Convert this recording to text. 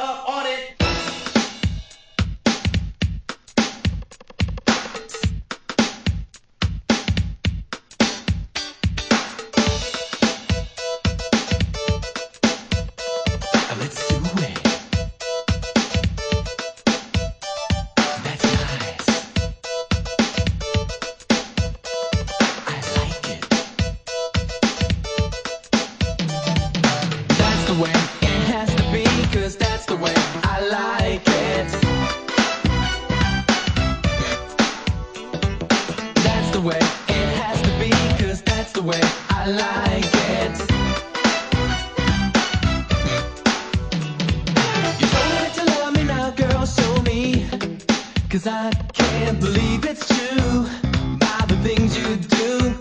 up on it. Let's do it. That's nice. I like it. That's the way it has to be, 'cause that's the way I like it. That's the way it has to be, 'cause that's the way I like it. You told me to love me now, girl, show me. 'Cause I can't believe it's true by the things you do.